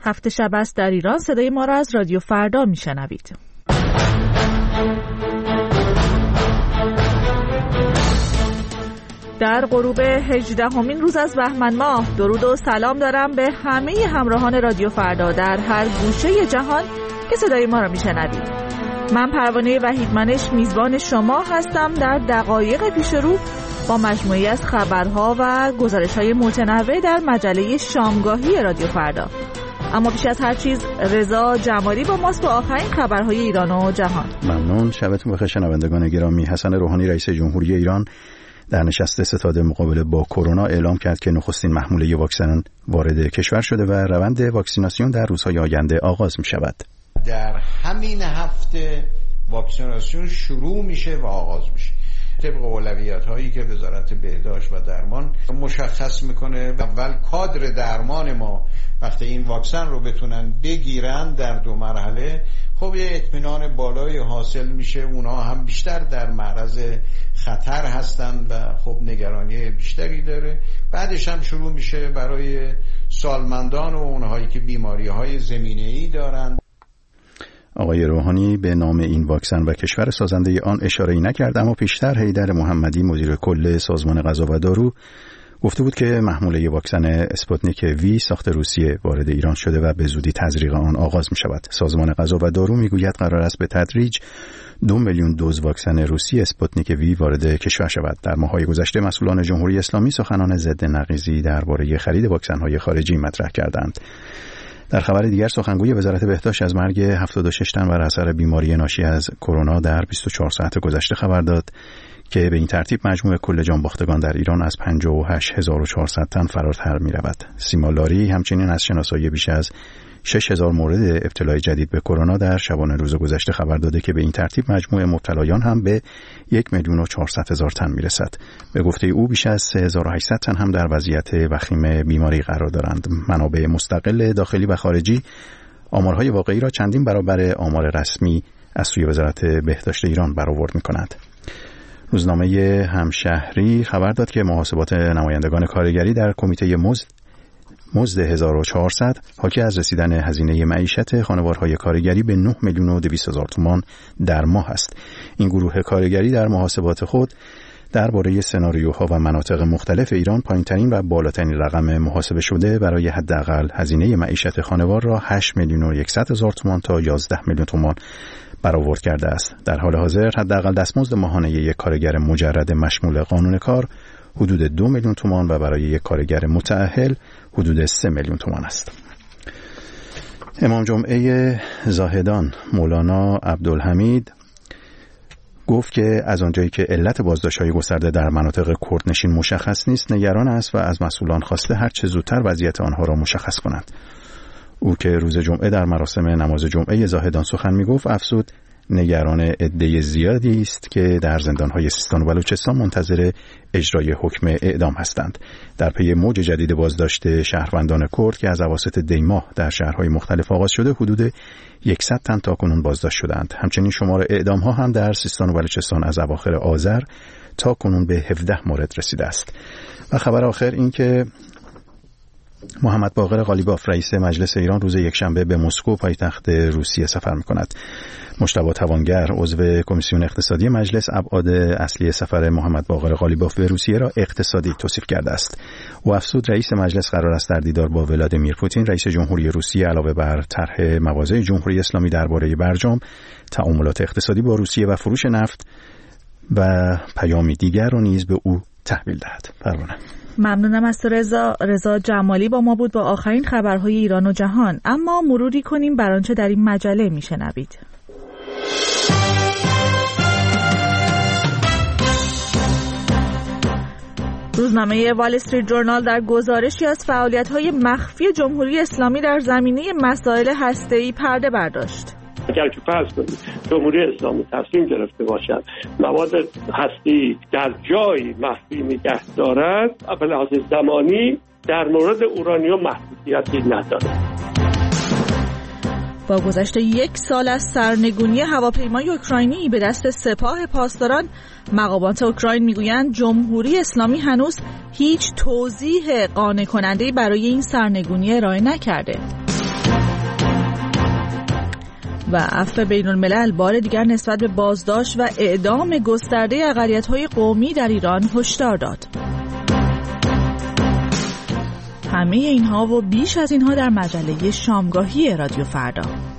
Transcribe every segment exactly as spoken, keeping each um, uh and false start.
هفت شب است در ایران. صدای ما را از رادیو فردا میشنوید. در غروب هجدهمین روز از بهمن ماه درود و سلام دارم به همه همراهان رادیو فردا در هر گوشه جهان که صدای ما را میشنوید. من پروانه وحیدمنش میزبان شما هستم در دقایق پیش رو با مجموعی از خبرها و گزارش‌های متنوع در مجله شامگاهی رادیو فردا. اما بیش از هر چیز رضا جمالی با ماست با آخرین خبرهای ایران و جهان. ممنون. شبتون بخیر شنوندگان گرامی. حسن روحانی رئیس جمهوری ایران در نشست ستاد مقابله با کرونا اعلام کرد که نخستین محموله واکسن وارد کشور شده و روند واکسیناسیون در روزهای آینده آغاز می شود. در همین هفته واکسیناسیون شروع میشه و آغاز میشه طبق اولویت هایی که وزارت بهداشت و درمان مشخص میکنه. اول کادر درمان ما وقتی این واکسن رو بتونن بگیرن در دو مرحله، خب یه اطمینان بالایی حاصل میشه، اونا هم بیشتر در معرض خطر هستن و خب نگرانی بیشتری داره. بعدش هم شروع میشه برای سالمندان و اونهایی که بیماری های زمینه‌ای دارن. آقای روحانی به نام این واکسن و کشور سازنده آن اشاره‌ای نکرد، اما پیشتر حیدر محمدی مدیر کل سازمان غذا و دارو گفته بود که محموله واکسن اسپوتنیک وی ساخت روسیه وارد ایران شده و به زودی تزریق آن آغاز می شود. سازمان غذا و دارو می گوید قرار است به تدریج دو میلیون دوز واکسن روسی اسپوتنیک وی وارد کشور شود. در ماه‌های گذشته مسئولان جمهوری اسلامی سخنان ضد نقیضی درباره خرید واکسن‌های خارجی مطرح کردند. در خبر دیگر سخنگوی وزارت بهداشت از مرگ هفتاد و شش تن بر اثر بیماری ناشی از کرونا در بیست و چهار ساعت گذشته خبر داد که به این ترتیب مجموع کل جانباختگان در ایران از پنجاه و هشت هزار و چهارصد تن فراتر می رود. سیما لاری همچنین از شناسایی بیش از شش هزار مورد ابتلای جدید به کرونا در شبانه روز گذشته خبر داده که به این ترتیب مجموع مبتلایان هم به یک میلیون و چهارصد هزار تن می رسد. به گفته او بیش از سه هزار و هشتصد تن هم در وضعیت وخیم بیماری قرار دارند. منابع مستقل داخلی و خارجی آمارهای واقعی را چندین برابر آمار رسمی از سوی وزارت بهداشت ایران برآورد می کند. روزنامه همشهری خبر داد که محاسبات نمایندگان کارگری در کمیته مزد مزد هزار و چهارصد حاکی از رسیدن هزینه معیشت خانوارهای کارگری به نه میلیون و دویست هزار تومان در ماه است. این گروه کارگری در محاسبات خود درباره سناریوها و مناطق مختلف ایران پایین‌ترین و بالاترین رقم محاسبه شده برای حداقل هزینه معیشت خانوار را هشت میلیون و صد هزار تومان تا یازده میلیون تومان برآورد کرده است. در حال حاضر حداقل دستمزد ماهانه یک کارگر مجرد مشمول قانون کار حدود دو میلیون تومان و برای یک کارگر متأهل حدود سه میلیون تومان است. امام جمعه زاهدان مولانا عبدالحمید گفت که از آنجایی که علت بازداشت‌های گسترده در مناطق کردنشین مشخص نیست، نگران است و از مسئولان خواسته هر چه زودتر وضعیت آنها را مشخص کنند. او که روز جمعه در مراسم نماز جمعه زاهدان سخن می‌گفت افزود نگران عده زیادی است که در زندان‌های سیستان و بلوچستان منتظر اجرای حکم اعدام هستند. در پی موج جدید بازداشت شهروندان کرد که از اواسط دی ماه در شهرهای مختلف آغاز شده، حدود صد تن تاکنون بازداشت شدند. همچنین شمار اعدام‌ها هم در سیستان و بلوچستان از اواخر آذر تاکنون به هفده مورد رسیده است. و خبر آخر این که محمد باقر قالیباف رئیس مجلس ایران روز یکشنبه به مسکو پایتخت روسیه سفر می‌کند. مجتبی توانگر عضو کمیسیون اقتصادی مجلس ابعاد اصلی سفر محمد باقر قالیباف به روسیه را اقتصادی توصیف کرده است. او افزود رئیس مجلس قرار است در دیدار با ولادیمیر پوتین رئیس جمهوری روسیه علاوه بر طرح مواضع جمهوری اسلامی درباره برجام، تعاملات اقتصادی با روسیه و فروش نفت و پیامی دیگر را نیز به او تحویل دهد. پروانه. ممنونم از تو رضا. رضا جمالی با ما بود با آخرین خبرهای ایران و جهان. اما مروری کنیم بر آنچه در این مجله میشنوید. روزنامه وال استریت جورنال در گزارشی از فعالیت‌های مخفی جمهوری اسلامی در زمینه مسائل هسته‌ای پرده برداشت. اگر که فرض کنید جمهوری اسلامی تصمیم گرفته باشد مواد هستی در جای مخفی نگه دارد، به لحاظ زمانی در مورد اورانیوم محدودیتی ندارد. با گذشت یک سال از سرنگونی هواپیمای اوکراینی به دست سپاه پاسداران، مقامات اوکراین میگویند جمهوری اسلامی هنوز هیچ توضیح قانع کننده‌ای برای این سرنگونی ارائه نکرده. و عفو بین الملل بار دیگر نسبت به بازداشت و اعدام گسترده اقلیت‌های قومی در ایران هشدار داد. همه اینها و بیش از اینها در مجله شامگاهی رادیو فردا.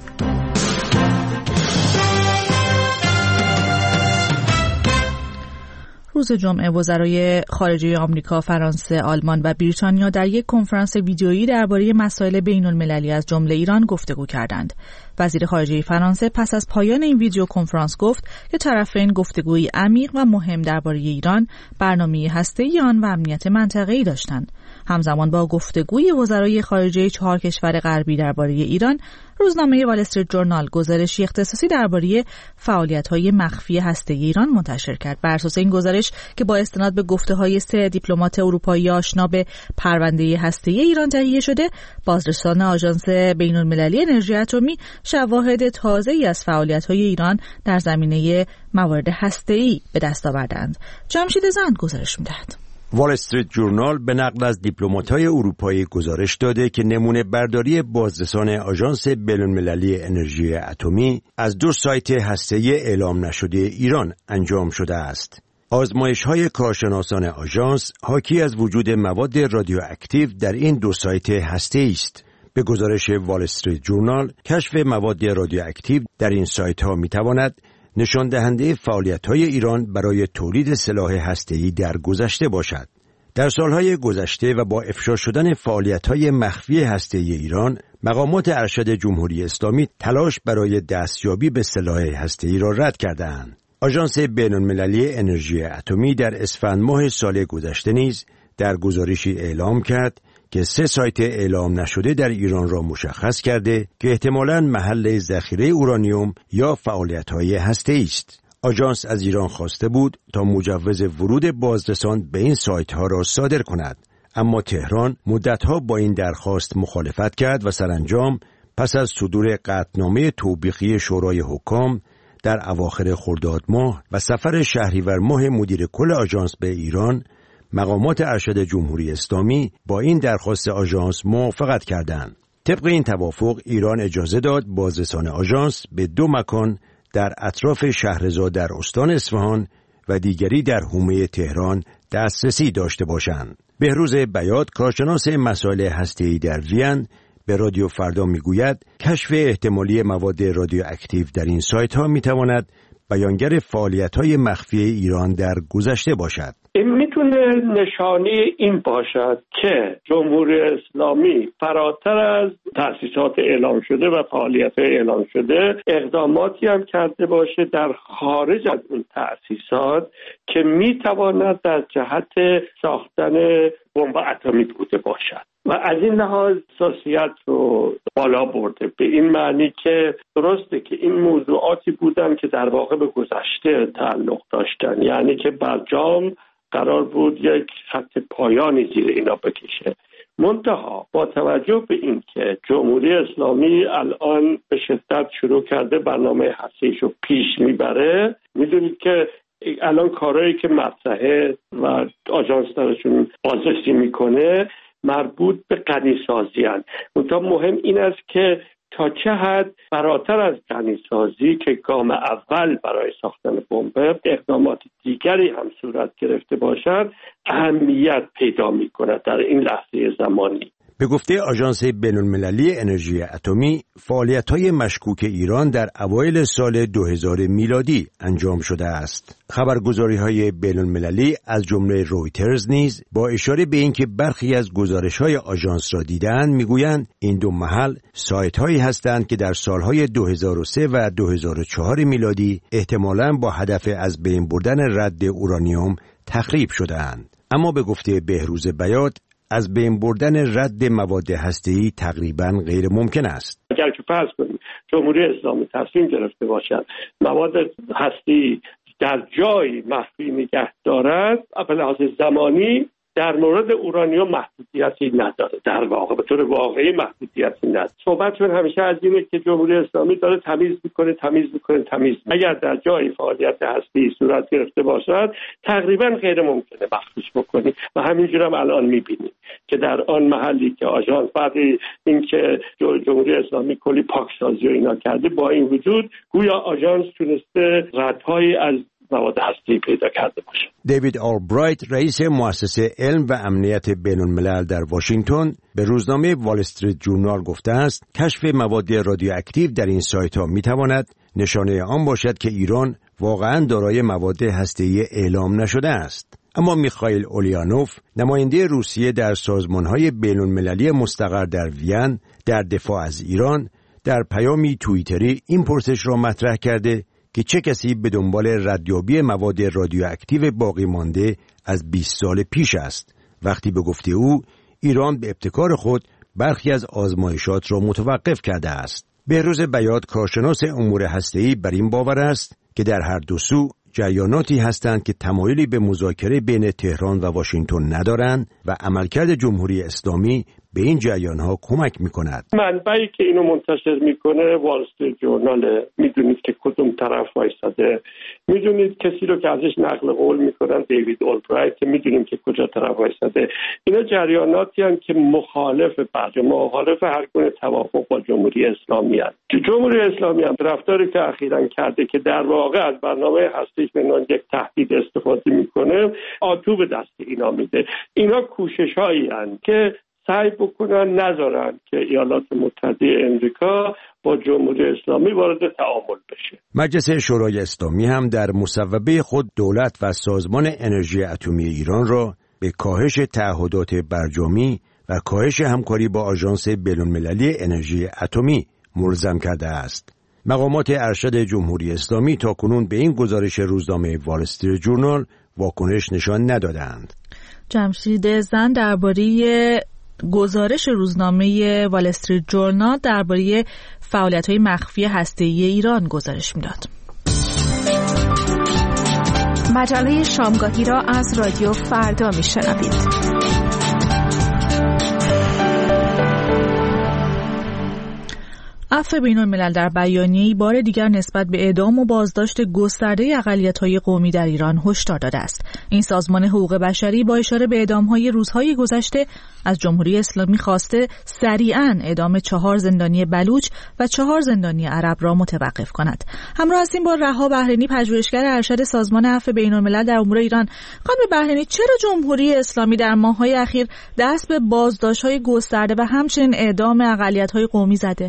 روز جمعه وزرای خارجه آمریکا، فرانسه، آلمان و بریتانیا در یک کنفرانس ویدیویی درباره مسائل بین‌المللی از جمله ایران گفتگو کردند. وزیر خارجه فرانسه پس از پایان این ویدیو کنفرانس گفت که طرفین گفتگویی عمیق و مهم درباره ایران، برنامه هسته‌ای آن و امنیت منطقه‌ای داشتند. همزمان با گفتگوی وزرای خارجه چهار کشور غربی درباره ایران، روزنامه وال استریت جورنال گزارشی اختصاصی درباره فعالیت‌های مخفی هسته‌ای ایران منتشر کرد. بر اساس این گزارش که با استناد به گفته‌های سه دیپلمات اروپایی آشنا به پرونده هسته‌ای ایران تهیه شده، بازرسان آژانس بین‌المللی انرژی اتمی شواهد تازه‌ای از فعالیت‌های ایران در زمینه موارد هسته‌ای به دست آوردند. جمشید زند گزارش می‌دهد. وال استریت جورنال به نقل از دیپلمات‌های اروپایی گزارش داده که نمونه برداری بازرسان آژانس بین‌المللی انرژی اتمی از دو سایت هسته‌ای اعلام نشده ایران انجام شده است. آزمایش‌های کارشناسان آژانس حاکی از وجود مواد رادیواکتیو در این دو سایت هسته‌ای است. به گزارش وال استریت جورنال، کشف مواد رادیواکتیو در این سایت‌ها می‌تواند نشان دهنده فعالیت‌های ایران برای تولید سلاح هسته‌ای در گذشته باشد. در سالهای گذشته و با افشا شدن فعالیت‌های مخفی هسته‌ای ایران، مقامات ارشد جمهوری اسلامی تلاش برای دستیابی به سلاح هسته‌ای را رد کردند. آژانس بین‌المللی انرژی اتمی در اسفند ماه سال گذشته نیز در گزارشی اعلام کرد که سه سایت اعلام نشده در ایران را مشخص کرده که احتمالاً محل ذخیره اورانیوم یا فعالیت‌های هسته‌ای است. آژانس از ایران خواسته بود تا مجوز ورود بازرسان به این سایت‌ها را صادر کند، اما تهران مدت‌ها با این درخواست مخالفت کرد و سرانجام پس از صدور قطعنامه توبیخی شورای حکام در اواخر خرداد ماه و سفر شهریور ماه مدیر کل آژانس به ایران، مقامات ارشد جمهوری اسلامی با این درخواست آژانس موافقت کردند. طبق این توافق ایران اجازه داد بازرسان آژانس به دو مکان در اطراف شهرضا در استان اصفهان و دیگری در حومه تهران دسترسی داشته باشند. بهروز بیات، کارشناس مسائل هسته‌ای در وین، به رادیو فردا میگوید کشف احتمالی مواد رادیواکتیو در این سایت‌ها میتواند بیانگر فعالیت‌های مخفی ایران در گذشته باشد. این میتونه نشانه این باشد که جمهوری اسلامی فراتر از تأسیسات اعلام شده و فعالیت اعلام شده اقداماتی هم کرده باشه در خارج از این تأسیسات که میتواند در جهت ساختن بمب اتمی بوده باشد و از این لحاظ حساسیت رو بالا برده، به این معنی که درسته که این موضوعاتی بودن که در واقع به گذشته تعلق داشتن، یعنی که برجام قرار بود یک خط پایانی زیر اینا بکشه. منتها با توجه به این که جمهوری اسلامی الان به شدت شروع کرده برنامه هسته‌ایش رو پیش میبره، میدونید که الان کارهایی که مطرحه و آژانس درشون بازرسی میکنه مربوط به غنی‌سازی هستند. منتها مهم این است که تا چه حد فراتر از غنی‌سازی که گام اول برای ساختن بمب اقدامات دیگری هم صورت گرفته باشد اهمیت پیدا می‌کند در این لحظه زمانی. به گفته آژانس بین‌المللی انرژی اتمی، فعالیت‌های مشکوک ایران در اوایل سال دو هزار میلادی انجام شده است. خبرگزاری‌های بین‌المللی از جمله رویترز نیز با اشاره به اینکه برخی از گزارش‌های آژانس را دیدند می‌گویند این دو محل سایت‌هایی هستند که در سال‌های دو هزار و سه و دو هزار و چهار میلادی احتمالاً با هدف از بین بردن رد اورانیوم تخریب شده‌اند. اما به گفته بهروز بیات، از بین بردن رد مواد هسته‌ای تقریباً غیر ممکن است. اگر که فرض کنیم جمهوری اسلامی تصمیم گرفته باشد مواد هسته‌ای در جای مخفی نگه دارد، به لحاظ زمانی در مورد اورانیوم محدودیتی نداره، در واقع به طور واقعی محدودیتی نداره. صحبتشون همیشه از اینه که جمهوری اسلامی داره تمیز میکنه تمیز میکنه تمیز میکنه. اگر در جای فعالیت هستی صورت گرفته باشد تقریبا غیر ممکنه مخفیش بکنی و همینجور هم الان میبینیم. که در آن محلی که آژانس بعد اینکه جمهوری اسلامی کلی پاکسازی و اینا کرده، با این وجود گویا آژانس تونسته ردهایی از مواد هسته‌ای پیدا کرده باشه. دیوید آلبرایت، رئیس مؤسسه علم و امنیت بین‌الملل در واشنگتن، به روزنامه وال استریت جورنال گفته است کشف مواد رادیواکتیو در این سایت‌ها می‌تواند نشانه آن باشد که ایران واقعاً دارای مواد هسته‌ای اعلام نشده است. اما میخائیل اولیانوف، نماینده روسیه در سازمان‌های بین‌المللی مستقر در وین در دفاع از ایران، در پیامی توییتری این پرسش را مطرح کرده که چه کسی به دنبال ردیابی مواد رادیواکتیو باقی مانده از بیست سال پیش است، وقتی به گفته او ایران به ابتکار خود برخی از آزمایشات را متوقف کرده است. بهروز بیات، کارشناس امور هسته‌ای، بر این باور است که در هر دو سو جریاناتی هستند که تمایلی به مذاکره بین تهران و واشنگتن ندارند و عملکرد جمهوری اسلامی به این جریان‌ها کمک می‌کند. منبعی که اینو منتشر می‌کنه وال استریت جورنال، می‌دونید که کدوم طرف وایساده، می‌دونید کسی رو که ازش نقل قول می‌کنن دیوید آلبرایت که می‌دونیم که کجا طرف وایساده. اینا جریاناتی هستند که مخالف بعض مخالف هر گونه توافق با جمهوری اسلامی هست. جمهوری اسلامی هم رفتاری که اخیراً کرده که در واقع از برنامه هسته‌ایش به عنوان یک تهدید استفاده می‌کنه، آتو به دست اینا میده. اینا کوشش‌هایی هستند که سعی بکنن نذارن که ایالات متحده امریکا با جمهوری اسلامی وارد تعامل بشه. مجلس شورای اسلامی هم در مصوبه خود دولت و سازمان انرژی اتمی ایران را به کاهش تعهدات برجامی و کاهش همکاری با آژانس بین‌المللی انرژی اتمی ملزم کرده است. مقامات ارشد جمهوری اسلامی تاکنون به این گزارش روزنامه وال استریت جورنال واکنش نشان ندادند. جمشید زن درباره گزارش روزنامه وال استریت جورنال درباره فعالیت‌های مخفی هسته‌ای ایران گزارش می‌داد. مجله شامگاهی را از رادیو فردا می‌شنوید. عفو بین‌الملل در بیانیه‌ای بار دیگر نسبت به اعدام و بازداشت گسترده اقلیت‌های قومی در ایران هشدار داده است. این سازمان حقوق بشری با اشاره به اعدام‌های روزهای گذشته از جمهوری اسلامی خواسته سریعاً اعدام چهار زندانی بلوچ و چهار زندانی عرب را متوقف کند. همراه هستیم با رها بحرینی، پژوهشگر ارشد سازمان عفو بین‌الملل در امور ایران. خانم بحرینی، چرا جمهوری اسلامی در ماه‌های اخیر دست به بازداشت‌های گسترده و همچنین اعدام اقلیت‌های قومی زده؟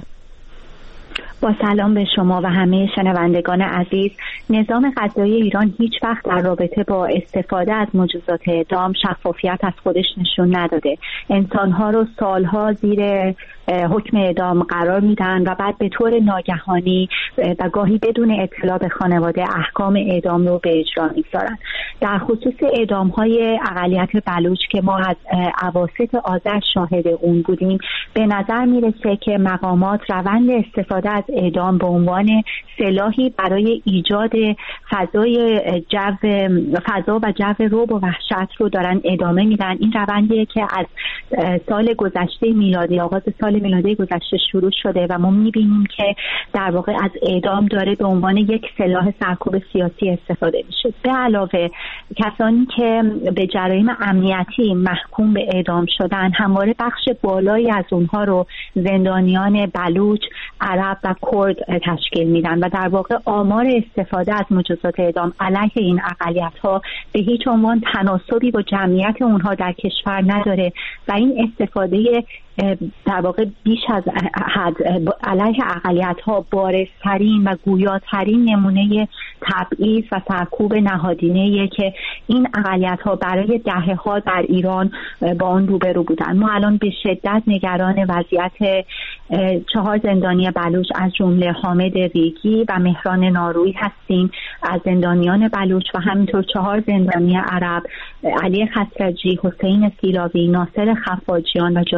با سلام به شما و همه شنوندگان عزیز. نظام قضایی ایران هیچ وقت در رابطه با استفاده از مجازات اعدام شفافیت از خودش نشون نداده. انسانها رو سالها زیر حکم اعدام قرار میدن و بعد به طور ناگهانی و گاهی بدون اطلاع به خانواده احکام اعدام رو به اجرا میگذارن. در خصوص اعدام های اقلیت بلوچ که ما از اواسط آذر شاهد اون بودیم، به نظر میرسه که مقامات روند استفاده از اعدام به عنوان سلاحی برای ایجاد فضای جو فضا و جو رعب و وحشت رو دارن ادامه میدن. این روندیه که از سال گذشته میلادی، آغاز سال میلادی گذشته شروع شده و ما میبینیم که در واقع از اعدام داره به عنوان یک سلاح سرکوب سیاسی استفاده میشه. به علاوه کسانی که به جرایم امنیتی محکوم به اعدام شدن، همواره بخش بالایی از اونها رو زندانیان بلوچ، عرب و کرد تشکیل میدن و در واقع آمار استفاده از مجازات اعدام علیه این اقلیت‌ها به هیچ عنوان تناسبی با جمعیت اونها در کشور نداره و این استفاده در واقع بیش از حد علیه اقلیت‌ها بارزترین و گویاترین نمونه تبعیض و سرکوب نهادینه‌ایه که این اقلیت‌ها برای دهه‌ها در ایران با آن روبرو بودن. ما الان به شدت نگران وضعیت چهار زندانی بلوچ از جمله حامد ریگی و مهران نارویی هستیم، از زندانیان بلوچ و همینطور چهار زندانی عرب، علی خسرجی، حسین سیلاوی، ناصر خفاجیان و جاسم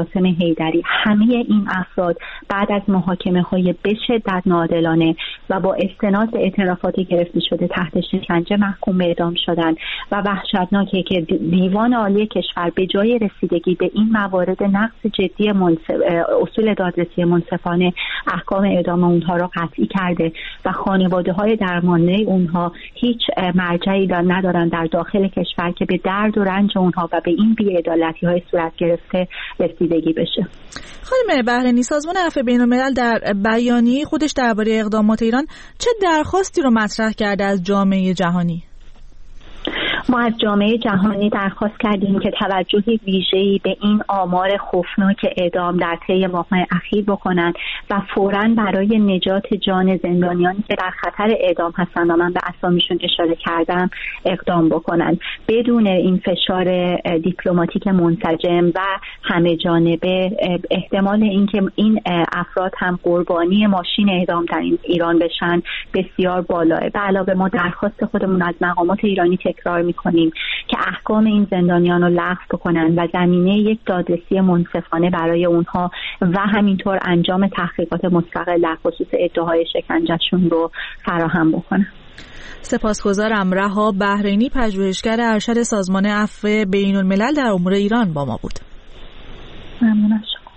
حیدری، همه این افراد بعد از محاکمه‌های به شدت ناعادلانه و با استناد به اعترافاتی گرفته شده تحت شکنجه محکوم به اعدام شدند و وحشتناکه که دیوان عالی کشور به جای رسیدگی به این موارد نقض جدی منصف... اصول دادرسی منصفانه احکام اعدام اونها را قطعی کرده و خانواده‌های درمانده اونها هیچ مرجعی ندارن در داخل کشور که به درد و رنج اونها و به این بی‌عدالتی‌های صورت گرفته رسیدگی بشه. خانم بهرینی، سازمان عفو بین‌الملل در بیانیه خودش درباره اقدامات ایران چه درخواستی رو مطرح کرده از جامعه جهانی؟ ما از جامعه جهانی درخواست کردیم که توجهی ویژه‌ای به این آمار خوفناک اعدام در طی ماه‌های اخیر بکنند و فوراً برای نجات جان زندانیانی که در خطر اعدام هستند و من به اسامیشون اشاره کردم اقدام بکنند، بدون این فشار دیپلماتیک منسجم و همه جانبه. احتمال اینکه این افراد هم قربانی ماشین اعدام در ایران بشن بسیار بالاه. به علاوه ما درخواست خودمون از مقامات ایرانی تکرار می‌کنیم که احکام این زندانیان رو لغو بکنن و زمینه یک دادرسی منصفانه برای اونها و همینطور انجام تحقیقات مستقل در خصوص ادعاهای شکنجهشون رو فراهم بکنن. سپاسگزارم. رها بهرینی، پژوهشگر ارشد سازمان عفو بین‌الملل در امور ایران با ما بود. ممنون از شما.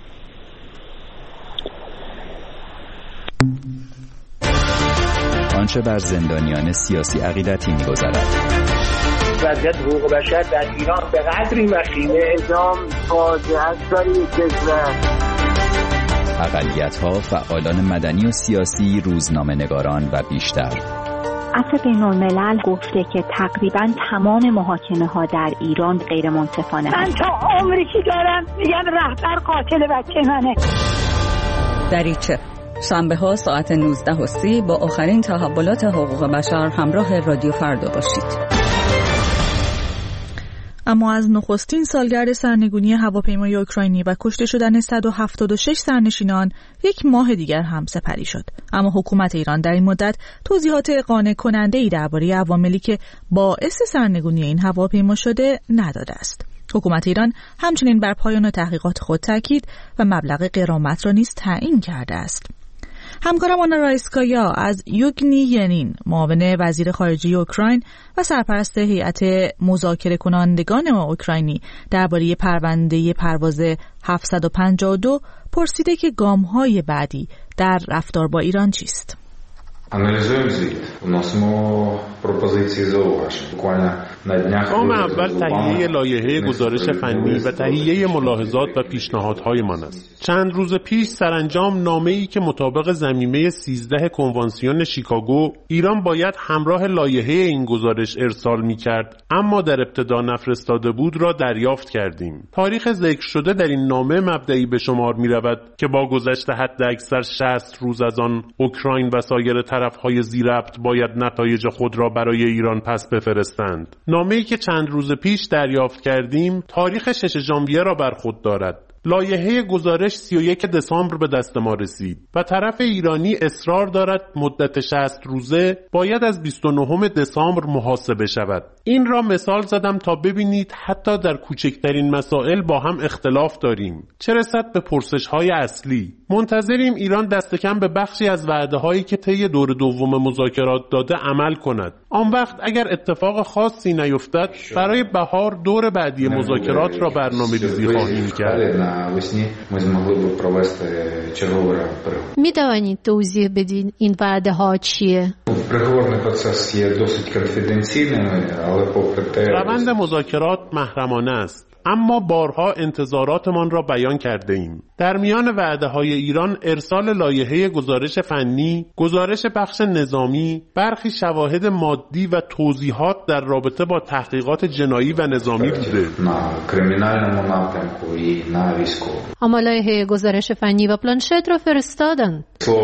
آنچه بر زندانیان سیاسی عقیدتی می‌گذرد. وضعیت حقوق بشر در ایران به قدری وخیمه، اعدام فاجعه است برای کشور. اقلیت‌ها، فعالان مدنی و سیاسی، روزنامه‌نگاران و بیشتر. عفو بین‌الملل گفته که تقریباً تمام محاکمه‌ها در ایران غیر منصفانه من تا عمری که دارم میگم رهبر قاتل بچه منه. دریچه شنبه ها ساعت نوزده و سی با آخرین تحولات حقوق بشر همراه رادیو فردا باشید. اما از نخستین سالگرد سرنگونی هواپیمای اوکراینی و کشته شدن صد و هفتاد و شش سرنشینان یک ماه دیگر هم سپری شد. اما حکومت ایران در این مدت توضیحات قانع کننده‌ای درباره عواملی که باعث سرنگونی این هواپیما شده نداده است. حکومت ایران همچنین بر پایان تحقیقات خود تاکید و مبلغ غرامت را نیز تعیین کرده است. همکارم آنا رایسکایا از یوگنی ینین، معاون وزیر خارجه اوکراین و سرپرست هیئت مذاکره کنندگان اوکراینی درباره پرونده پرواز هفتصد و پنجاه و دو پرسیده که گام‌های بعدی در رفتار با ایران چیست. Аналізуємо звіт. Вносимо пропозиції зауважень. Буквально на днях گام اول تهیه لایحه گزارش فنی و تهیه ملاحظات و پیشنهادهایمان است. چند روز پیش سرانجام نامه‌ای که مطابق ضمیمه سیزده کنوانسیون شیکاگو ایران باید همراه لایحه این گزارش ارسال می‌کرد، اما در ابتدا نفرستاده بود را دریافت کردیم. تاریخ ذکر شده در این نامه مبدئی به شمار می‌رود که با گذشت حداکثر شصت روز از آن اوکراین و سایر طرف‌های ذی‌ربط باید نتایج خود را برای ایران پس بفرستند. نامه‌ای که چند روز پیش دریافت کردیم تاریخ شش ژانویه را بر خود دارد. لایحه گزارش سی و یک دسامبر به دست ما رسید و طرف ایرانی اصرار دارد مدت شصت روزه باید از بیست و نهم دسامبر محاسبه شود. این را مثال زدم تا ببینید حتی در کوچکترین مسائل با هم اختلاف داریم، چه رسد به پرسش‌های اصلی. منتظریم ایران دست کم به بخشی از وعده‌هایی که طی دور دوم مذاکرات داده عمل کند. آن وقت اگر اتفاق خاصی نیفتد برای بهار دور بعدی مذاکرات را برنامه‌ریزی خواهیم کرد. می توانید توضیح بدین این وعده ها چیه؟ روند مذاکرات محرمانه است، اما بارها انتظاراتمان را بیان کرده ایم. در میان وعده های ایران ارسال لایحه گزارش فنی، گزارش بخش نظامی، برخی شواهد مادی و توضیحات در رابطه با تحقیقات جنایی و نظامی بوده. اما لایحه گزارش فنی و پلانشت را فرستادند.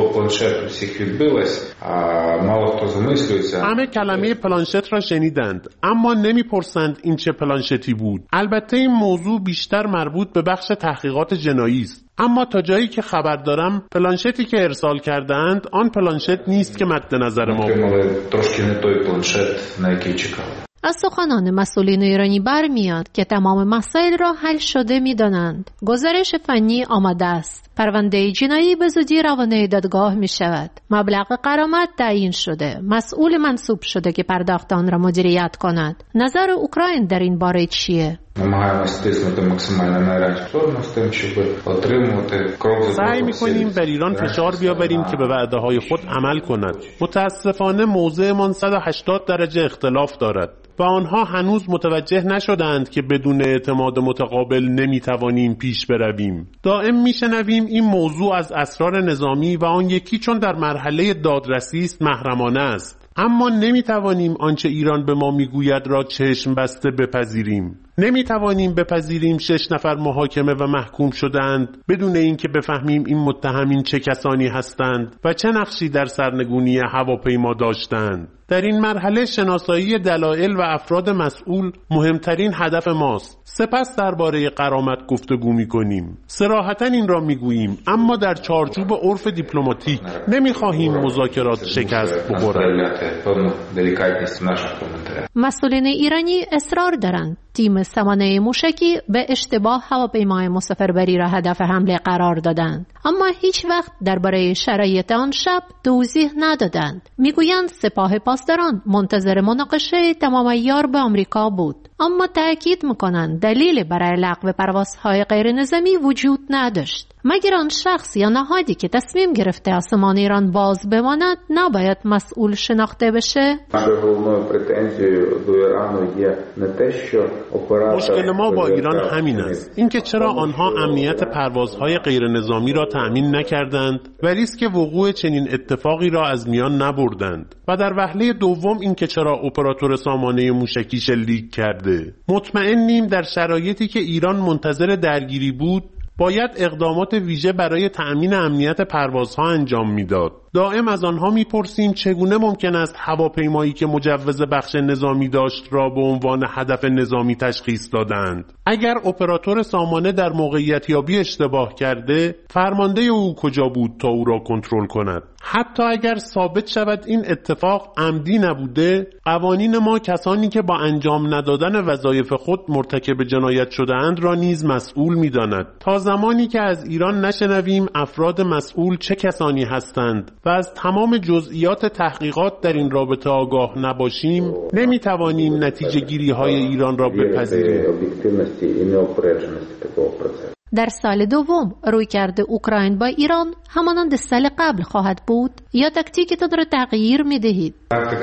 همه کلمه پلانشت را شنیدند، اما نمیپرسند این چه پلانشتی بود. البته این موضوع بیشتر مربوط به بخش تحقیقات جنایی است، اما تا جایی که خبر دارم پلانشتی که ارسال کردند آن پلانشت نیست که مد نظر ما بود. از سخنان مسئولین ایرانی برمیاد که تمام مسائل را حل شده می‌دانند. گزارش فنی آماده است. پرونده جنایی به زودی روانه دادگاه می شود. مبلغ غرامت تعیین شده. مسئول منصوب شده که پرداخت آن را مدیریت کند. نظر اوکراین در این باره چیه؟ سعی می‌کنیم بر ایران فشار بیاوریم که به وعده‌های خود عمل کند. متاسفانه موضعمان صد و هشتاد درجه اختلاف دارد و آنها هنوز متوجه نشدند که بدون اعتماد متقابل نمی‌توانیم پیش برویم. دائم می‌شنویم این موضوع از اسرار نظامی و آن یکی چون در مرحله دادرسی است محرمانه است. اما نمی‌توانیم آنچه ایران به ما می‌گوید را چشم بسته بپذیریم. نمی‌توانیم بپذیریم شش نفر محاکمه و محکوم شدند بدون اینکه بفهمیم این متهمین چه کسانی هستند و چه نقشی در سرنگونی هواپیما داشتند. در این مرحله شناسایی دلایل و افراد مسئول مهمترین هدف ماست. سپس درباره غرامت گفتگو می‌کنیم. صراحتاً این را می‌گوییم، اما در چارچوب عرف دیپلماتیک نمی‌خواهیم مذاکرات شکست بخورند. مسئولین ایرانی اصرار دارند تیم سامانه موشکی به اشتباه هواپیمای مسافربری را هدف حمله قرار دادند، اما هیچ وقت درباره شرایط آن شب توضیح ندادند. میگویند سپاه پاسداران منتظر مناقشه تمام عیار به آمریکا بود، اما تأکید میکنند دلیل برای لغو پروازهای غیر نظامی وجود نداشت. مگر آن شخص یا نهادی که تصمیم گرفته آسمان ایران باز بماند نباید مسئول شناخته بشه؟ مشکل ما با ایران همین است، اینکه چرا آنها امنیت پروازهای غیر نظامی را تأمین نکردند و ریسک وقوع چنین اتفاقی را از میان نبردند، و در وهله دوم اینکه چرا اپراتور سامانه موشکی شلیک کرده. مطمئنیم در شرایطی که ایران منتظر درگیری بود باید اقدامات ویژه برای تأمین امنیت پروازها انجام میداد. دائم از آنها میپرسیم چگونه ممکن است هواپیمایی که مجوز بخش نظامی داشت را به عنوان هدف نظامی تشخیص دادند. اگر اپراتور سامانه در موقعیت یابی اشتباه کرده، فرمانده او کجا بود تا او را کنترل کند؟ حتی اگر ثابت شود این اتفاق عمدی نبوده، قوانین ما کسانی که با انجام ندادن وظایف خود مرتکب جنایت شده‌اند را نیز مسئول می‌داند. تا زمانی که از ایران نشنویم افراد مسئول چه کسانی هستند و از تمام جزئیات تحقیقات در این رابطه آگاه نباشیم، نمی‌توانیم نتیجه گیری‌های ایران را بپذیریم. در سال دوم رویکرد اوکراین با ایران همانند سال قبل خواهد بود یا تاکتیکتان را تغییر می‌دهید؟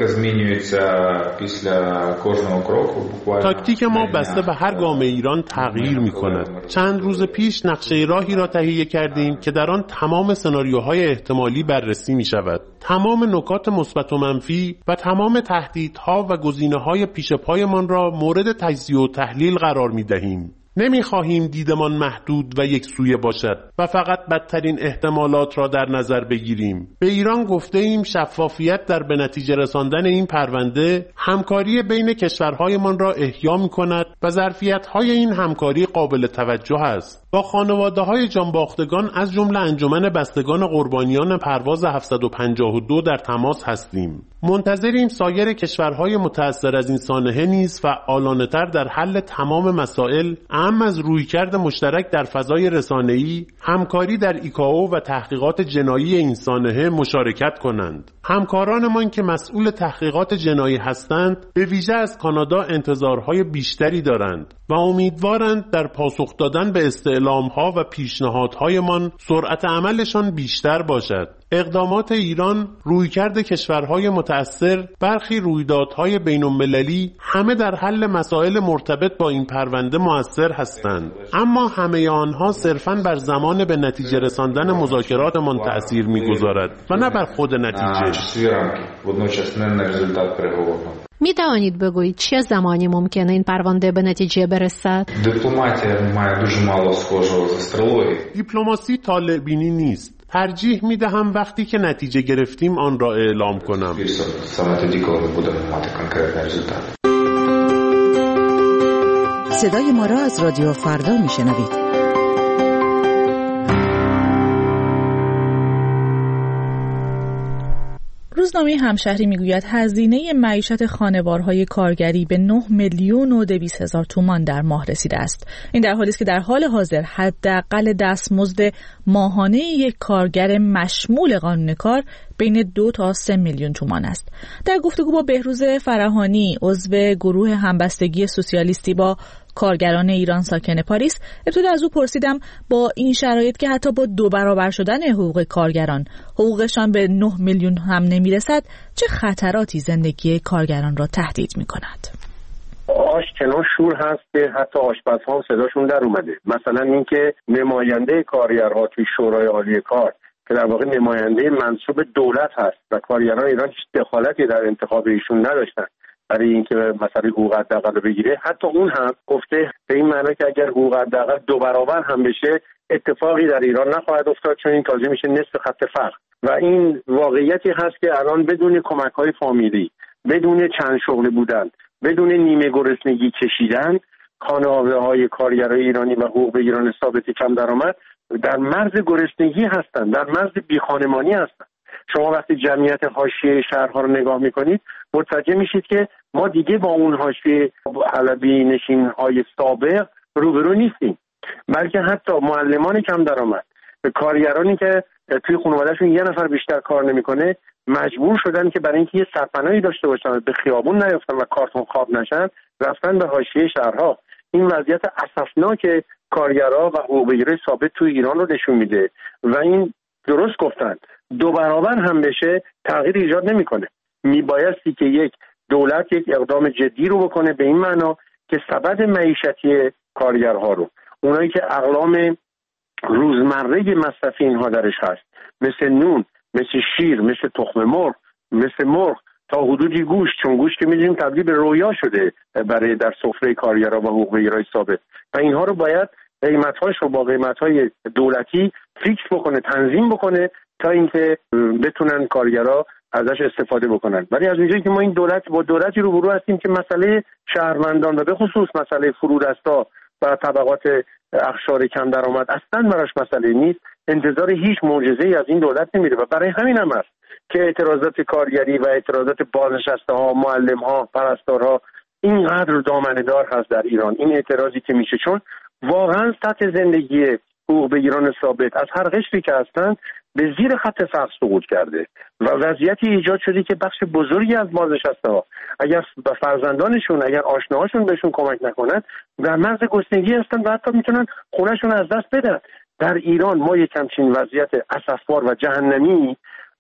تاکتیک ما بسته به هر گام ایران تغییر می‌کند. چند روز پیش نقشه راهی را تهیه کردیم که در آن تمام سناریوهای احتمالی بررسی می‌شود. تمام نکات مثبت و منفی و تمام تهدیدها و گزینه‌های پیش پایمان را مورد تجزیه و تحلیل قرار می‌دهیم. نمی‌خواهیم دیدمان محدود و یک سویه باشد و فقط بدترین احتمالات را در نظر بگیریم. به ایران گفته ایم شفافیت در به نتیجه رساندن این پرونده همکاری بین کشورهایمان را احیا می‌کند و ظرفیت‌های این همکاری قابل توجه است. با خانواده‌های جانباختگان از جمله انجمن بستگان قربانیان پرواز هفتصد و پنجاه و دو در تماس هستیم. منتظریم سایر کشورهای متأثر از این سانحه نیز فعالانه‌تر در حل تمام مسائل، اهم از رویکرد مشترک در فضای رسانه‌ای، همکاری در ایکائو و تحقیقات جنایی این سانحه مشارکت کنند. همکارانمان که مسئول تحقیقات جنایی هستند به ویژه از کانادا انتظارهای بیشتری دارند و امیدوارند در پاسخ دادن به استعلام‌ها و پیشنهادهایمان سرعت عملشان بیشتر باشد. اقدامات ایران، رویکرد کشورهای متأثر، برخی رویدادهای بین‌المللی همه در حل مسائل مرتبط با این پرونده مؤثر هستند، اما همه آنها صرفاً بر زمان به نتیجه رساندن مذاکراتمان تأثیر می‌گذارد و نه بر خود نتیجه. می توانید بگویید چه زمانی ممکنه این پرونده به نتیجه برسد؟ دیپلماسی طالع‌بینی نیست. ترجیح می دهم وقتی که نتیجه گرفتیم آن را اعلام کنم. صدای ما را از رادیو فردا می شنوید. روزنامه همشهری میگوید هزینه معیشت خانوارهای کارگری به نه میلیون و دویست هزار تومان در ماه رسیده است. این در حالی است که در حال حاضر حداقل دستمزد ماهانه یک کارگر مشمول قانون کار بین دو تا سه میلیون تومان است. در گفتگو با بهروز فرهانی، عضو گروه همبستگی سوسیالیستی با کارگران ایران ساکن پاریس، ابتدا از او پرسیدم با این شرایط که حتی با دو برابر شدن حقوق کارگران حقوقشان به نه میلیون هم نمیرسد، چه خطراتی زندگی کارگران را تهدید می‌کند؟ آش چنان شور هست که حتی آشپزها هم صداشون در اومده. مثلا اینکه نماینده کارگرها توی شورای عالی کار که در واقع نماینده منصوب دولت هست و کارگران ایران هیچ دخالتی در انتخاب ایشون نداشتن برای اینکه مثلا حقوق حداقل رو بگیره، حتی اون هم گفته به این معنی که اگر حقوق حداقل دو برابر هم بشه اتفاقی در ایران نخواهد افتاد، چون این تازه میشه نصف خط فقر. و این واقعیتی هست که الان بدون کمک‌های فامیلی، بدون چند شغله بودن، بدون نیمه گرسنگی کشیدن، خانواده‌های کارگرای ایرانی و حقوق بگیران ثابت کم درآمد در مرز گرسنگی هستند، در مرز بیخانمانی هستند. شما وقتی جمعیت حاشیه شهرها رو نگاه میکنید متوجه میشید که ما دیگه با اون حاشیه حلبی نشین‌های سابق روبرو نیستیم، بلکه حتی معلمان کم درآمد، کارگرانی که توی خانواده‌شون یه نفر بیشتر کار نمیکنه مجبور شدن که برای اینکه یه سرپناهی داشته باشن به خیابون نیفتن و کارتون خواب نشن رفتن به حاشیه شهرها. این وضعیت اسفناک کارگرها و حقوق بگیرای ثابت توی ایران رو نشون میده و این درست گفتن دو برابر هم بشه تغییر ایجاد نمیکنه. میبایستی که یک دولت یک اقدام جدی رو بکنه به این معنا که سبد معیشتی کارگرها رو، اونایی که اقلام روزمره مصرفی اینها درش هست، مثل نون، مثل شیر، مثل تخم مرغ، مثل مرغ، تا حدودی گوشت، چون گوشت که می‌دونیم تبدیل به رویا شده برای در سفره کارگرها و حقوق بگیرای ثابت و اینها رو باید قیمت‌هاش رو با قیمت‌های دولتی فیکس بکنه، تنظیم بکنه تا اینکه بتونن کارگرها ازش استفاده بکنن. ولی از اونجایی که ما این دولت با دولتی روبرو هستیم که مسئله شهروندان و به خصوص مسئله فرودستا و طبقات اقشار کم درآمد اصلا براش مسئله نیست، انتظار هیچ معجزه‌ای از این دولت نمیره و برای همین هم است که اعتراضات کارگری و اعتراضات بازنشسته‌ها، معلم‌ها، پرستارها اینقدر دامنه‌دار هست در ایران. این اعتراضی که میشه چون واقعا سطح زندگی حقوق بگیران ثابت از هر قشری که هستند به زیر خط فقر سقوط کرده و وضعیتی ایجاد شده که بخش بزرگی از بازنشسته‌ها اگر به فرزندانشون، اگر آشناهاشون بهشون کمک نکنن در مرز گرسنگی هستن و حتی میتونن خونه‌شون از دست بدن. در ایران ما یک همچین وضعیت اسفبار و جهنمی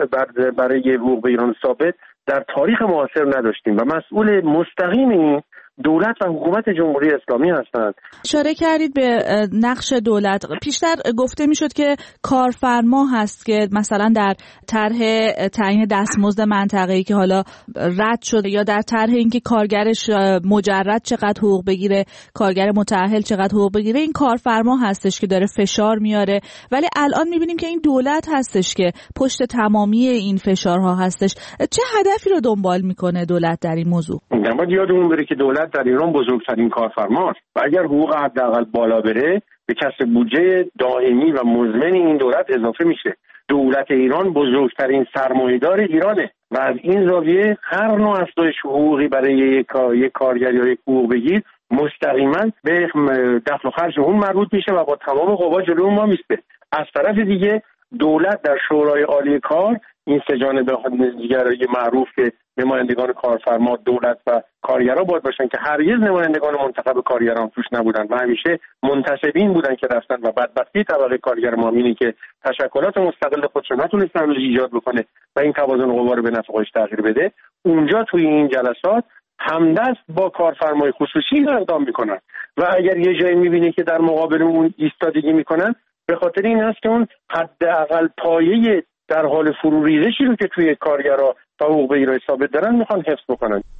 برای حقوق بگیران ثابت در تاریخ معاصر نداشتیم و مسئول مستقیم این دولت و حکومت جمهوری اسلامی هستند. اشاره کردید به نقش دولت. پیشتر گفته میشد که کارفرما هست که مثلا در طرح تعیین دستمزد منطقه‌ای که حالا رد شده یا در طرح اینکه کارگرش مجرد چقدر حقوق بگیره، کارگر متأهل چقدر حقوق بگیره، این کارفرما هستش که داره فشار میاره. ولی الان میبینیم که این دولت هستش که پشت تمامی این فشارها هستش. چه هدفی رو دنبال میکنه دولت در این موضوع؟ نباید یادمون بره که دولت در ایران بزرگترین کارفرماست و اگر حقوق حداقل بالا بره به کسب بودجه دائمی و مزمن این دولت اضافه میشه. دولت ایران بزرگترین سرمایه‌دار ایرانه و از این زاویه هر نوع افزایش حقوقی برای یک یک کارگر یا یک حقوق بگیر مستقیما به دخل و خرج اون مربوط میشه و با تمام قوا جلوی ما میسته. از طرف دیگه دولت در شورای عالی کار این سه جانبه دیگری معروف که نمایندگان کارفرما، دولت و کارگران باید باشن که هرگز نمایندگان منتخب کارگران توش نبودن و همیشه منتسبین بودن که رفتن و بدبختی طبقه کارگر ما اینه که تشکلات مستقل خودش نتونستن ایجاد بکنه و این توازن قوا رو به نفع خودش تغییر بده. اونجا توی این جلسات همدست با کارفرمای خصوصی اقدام میکنن و اگر یه جایی میبینه که در مقابل اون ایستادگی میکنن به خاطر این هست که اون حداقل پایه در حال فروریزشی رو که توی کارگرها و حقوق بگیرای ثابت دارن میخوان حفظ بکنن.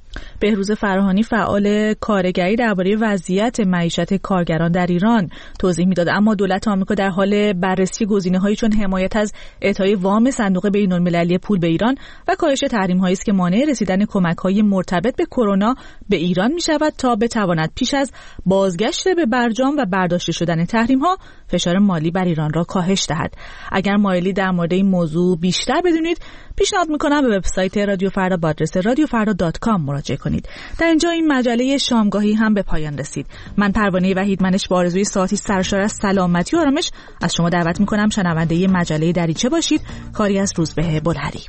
بهروز فراهانی فعال کارگری درباره وضعیت معیشت کارگران در ایران توضیح میداد، اما دولت آمریکا در حال بررسی گزینه‌هایی چون حمایت از اعطای وام صندوق بین‌المللی پول به ایران و کاهش تحریم‌هایی است که مانع رسیدن کمک‌های مرتبط به کرونا به ایران می‌شود تا بتواند پیش از بازگشت به برجام و برداشته شدن تحریم‌ها فشار مالی بر ایران را کاهش دهد. اگر مایلی در مورد این موضوع بیشتر بدونید، پیشنهاد می‌کنم به وبسایت رادیو فردا با آدرس رادیو فردا دات کام مراجعه کنید. در اینجا این مجله شامگاهی هم به پایان رسید. من پروانه وحیدمنش با آرزوی ساعتی سرشار از سلامتی و آرامش از شما دعوت می‌کنم شنونده مجله دریچه باشید. کاری از روزبه بلهری.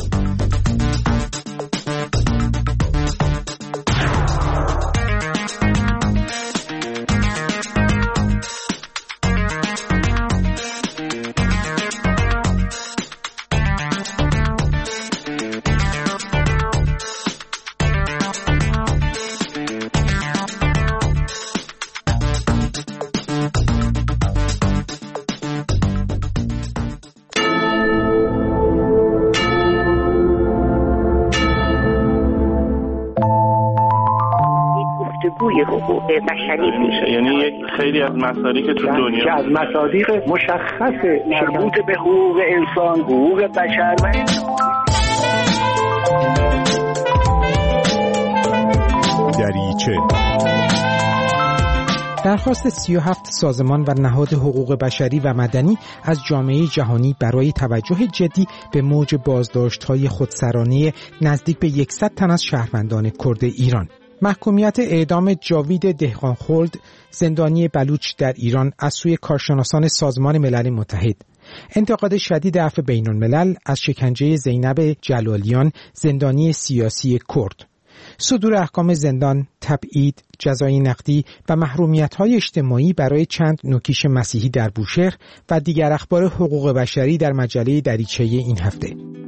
حقوق بشری میشه، یعنی یک خیلی از مصادیق که تو دنیا که از مصادیق مشخص مربوط به حقوق انسان، حقوق بشر و دریچه. درخواست سی و هفت سازمان و نهاد حقوق بشری و مدنی از جامعه جهانی برای توجه جدی به موج بازداشت‌های خودسرانه نزدیک به صد تن از شهروندان کرد ایران. محکومیت اعدام جاوید دهقانخلد، زندانی بلوچ در ایران از سوی کارشناسان سازمان ملل متحد. انتقاد شدید عفو بین الملل از شکنجه زینب جلالیان، زندانی سیاسی کرد. صدور احکام زندان، تبعید، جزای نقدی و محرومیت‌های اجتماعی برای چند نوکیش مسیحی در بوشهر و دیگر اخبار حقوق بشری در مجله دریچه این هفته.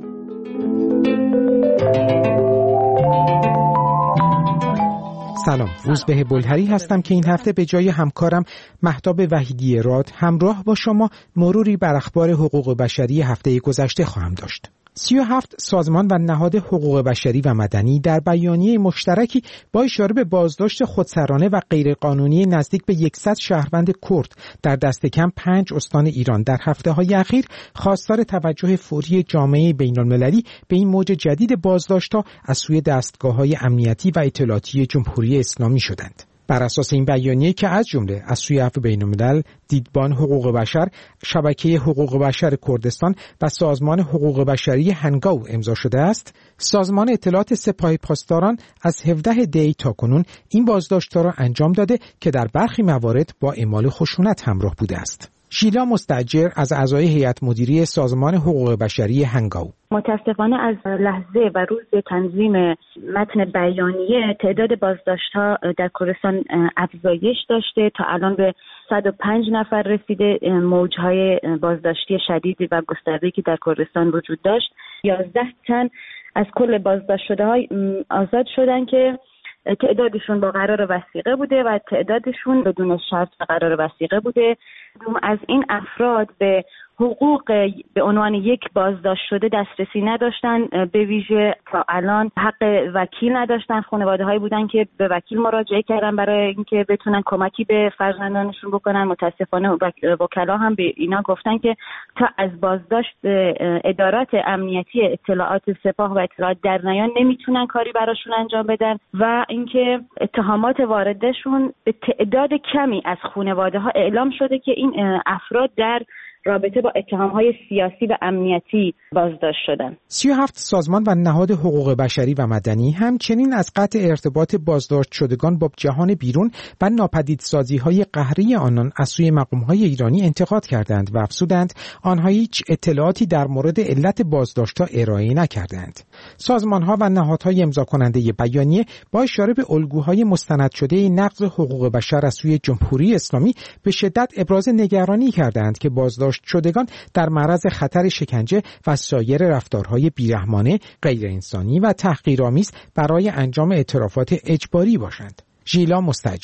سلام، روزبه بلهری هستم که این هفته به جای همکارم مهتاب وحیدی راد همراه با شما مروری بر اخبار حقوق بشری هفته گذشته خواهم داشت. سی و هفت سازمان و نهاد حقوق بشری و مدنی در بیانیه مشترکی با اشاره به بازداشت خودسرانه و غیرقانونی نزدیک به صد شهروند کرد در دست کم پنج استان ایران در هفته‌های اخیر خواستار توجه فوری جامعه بین‌المللی به این موج جدید بازداشت‌ها از سوی دستگاه‌های امنیتی و اطلاعاتی جمهوری اسلامی شدند. بر اساس این بیانیه که از جمله از سوی عفو بین‌الملل، دیدبان حقوق بشر، شبکه حقوق بشر کردستان و سازمان حقوق بشری هنگاو امضا شده است، سازمان اطلاعات سپاه پاسداران از هفدهم دی تا کنون این بازداشت‌ها را انجام داده که در برخی موارد با اعمال خشونت همراه بوده است. شیلا مستاجر از اعضای هیئت مدیره سازمان حقوق بشری هنگاو: متاسفانه از لحظه و روز تنظیم متن بیانیه تعداد بازداشت‌ها در کردستان افزایش داشته، تا الان به صد و پنج نفر رسیده. موج‌های بازداشتی شدید و گسترده‌ای که در کردستان وجود داشت، یازده تن از کل بازداشت شده‌ها آزاد شدن که تعدادشون با قرار وثیقه بوده و تعدادشون بدون شرط قرار وثیقه بوده. از این افراد به حقوق به عنوان یک بازداشت شده دسترسی نداشتن، به ویژه تا الان حق وکیل نداشتن. خانواده هایی بودن که به وکیل مراجعه کردن برای اینکه بتونن کمکی به فرزندانشون بکنن. متاسفانه وکلا هم به اینا گفتن که تا از بازداشت ادارات امنیتی اطلاعات سپاه و اطلاعات در نیان نمیتونن کاری براشون انجام بدن و اینکه اتهامات واردشون به تعداد کمی از خانواده ها اعلام شده که این افراد در رابطه با اتهام‌های سیاسی و امنیتی بازداشت شدن. سی و هفت سازمان و نهاد حقوق بشری و مدنی همچنین از قطع ارتباط بازداشت شدگان با جهان بیرون و ناپدیدسازی‌های قهری آنان از سوی مقام‌های ایرانی انتقاد کردند و افزودند آنها هیچ اطلاعاتی در مورد علت بازداشت‌ها ارائه نکردند. سازمان‌ها و نهادهای امضا کننده بیانیه با اشاره به الگوهای مستند شده نقض حقوق بشر از سوی جمهوری اسلامی به شدت ابراز نگرانی کردند که بازداشت شدگان در معرض خطر شکنجه و سایر رفتارهای بیرحمانه، غیر انسانی و تحقیرآمیز برای انجام اعترافات اجباری باشند. ژیلا مستاجر: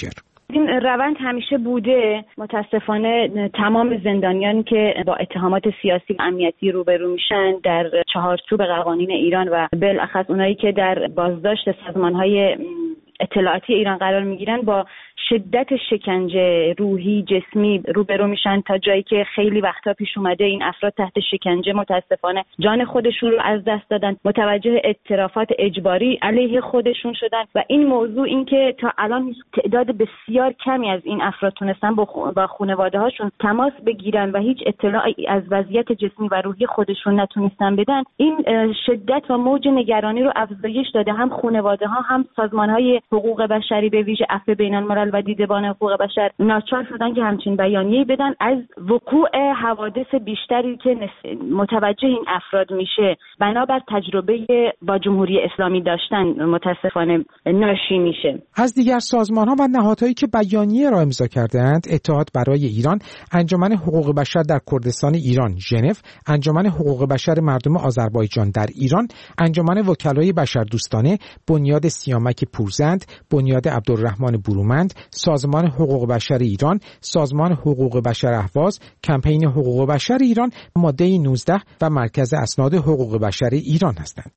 این روند همیشه بوده. متاسفانه تمام زندانیانی که با اتهامات سیاسی و امنیتی روبرو میشن در چهارچوب قوانین ایران و بالاخص اونایی که در بازداشت سازمان‌های اطلاعاتی ایران قرار میگیرن با شدت شکنجه روحی جسمی روبرو میشن، تا جایی که خیلی وقتا پیش اومده این افراد تحت شکنجه متاسفانه جان خودشون رو از دست دادن، متوجه اعترافات اجباری علیه خودشون شدن. و این موضوع این که تا الان تعداد بسیار کمی از این افراد تونستن با خانواده هاشون تماس بگیرن و هیچ اطلاعی از وضعیت جسمی و روحی خودشون نتونستن بدن، این شدت و موج نگرانی رو افزایش داده. هم خانواده ها هم سازمان های حقوق بشری به ویژه عفو بین‌الملل و دیدبان حقوق بشر ناچار شدن که همچین بیانیه‌ای بدن از وقوع حوادث بیشتری که متوجه این افراد میشه بنابر تجربه با جمهوری اسلامی داشتن متاسفانه ناشی میشه. از دیگر سازمان‌ها و نهادهایی که بیانیه را امضا کردند، اتحاد برای ایران، انجمن حقوق بشر در کردستان ایران ژنو، انجمن حقوق بشر مردم آذربایجان در ایران، انجمن وکلای بشردوستانه، بنیاد سیامک پورزند، بنیاد عبدالرحمن برومند، سازمان حقوق بشر ایران، سازمان حقوق بشر اهواز، کمپین حقوق بشر ایران، ماده نوزده و مرکز اسناد حقوق بشر ایران هستند.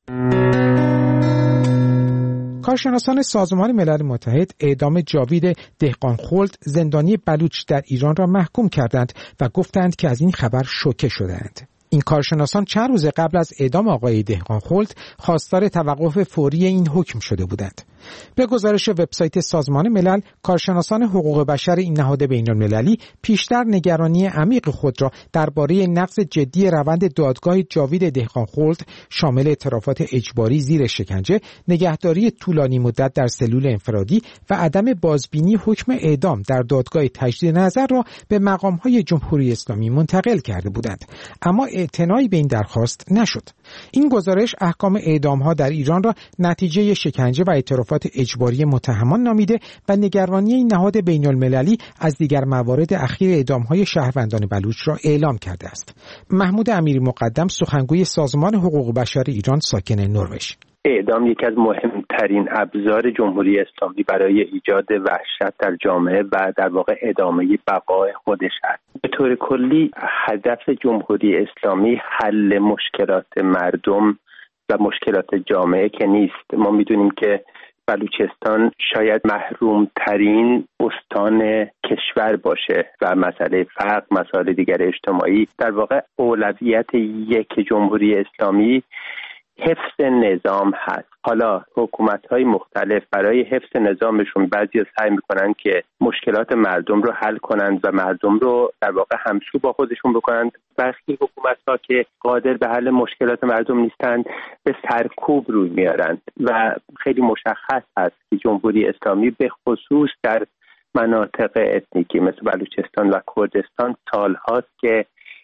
کارشناسان سازمان ملل متحد اعدام جاوید دهقانخلد زندانی بلوچ در ایران را محکوم کردند و گفتند که از این خبر شوکه شدند. این کارشناسان چند روز قبل از اعدام آقای دهقانخلد خواستار توقف فوری این حکم شده بودند. به گزارش وبسایت سازمان ملل، کارشناسان حقوق بشر این نهاد بین‌المللی پیشتر نگرانی عمیق خود را درباره نقض جدی روند دادگاه جاوید دهقانخلد شامل اعترافات اجباری زیر شکنجه، نگهداری طولانی مدت در سلول انفرادی و عدم بازبینی حکم اعدام در دادگاه تجدید نظر را به مقام‌های جمهوری اسلامی منتقل کرده بودند، اما اعتنایی به این درخواست نشد. این گزارش احکام اعدام‌ها در ایران را نتیجه شکنجه و اعترافات اجباری متهمان نامیده و نگرانی این نهاد بین‌المللی از دیگر موارد اخیر اعدام‌های شهروندان بلوچ را اعلام کرده است. محمود امیری مقدم، سخنگوی سازمان حقوق بشر ایران ساکن نروژ: اعدام یکی از مهمترین ابزار جمهوری اسلامی برای ایجاد وحشت در جامعه و در واقع ادامه بقای خودش است. به طور کلی هدف جمهوری اسلامی حل مشکلات مردم و مشکلات جامعه که نیست. ما میدونیم که بلوچستان شاید محروم ترین استان کشور باشه و مسئله فقر، مسائل دیگر اجتماعی، در واقع اولویت یک جمهوری اسلامی حفظ نظام هست. حالا حکومت‌های مختلف برای حفظ نظامشون بعضی سعی می‌کنن که مشکلات مردم رو حل کنند و مردم رو در واقع همسو با خودشون بکنند. برخی حکومت‌ها که قادر به حل مشکلات مردم نیستند به سرکوب روی میارند و خیلی مشخص است که جمهوری اسلامی به خصوص در مناطق اتنیکی مثل بلوچستان و کردستان سال‌هاست که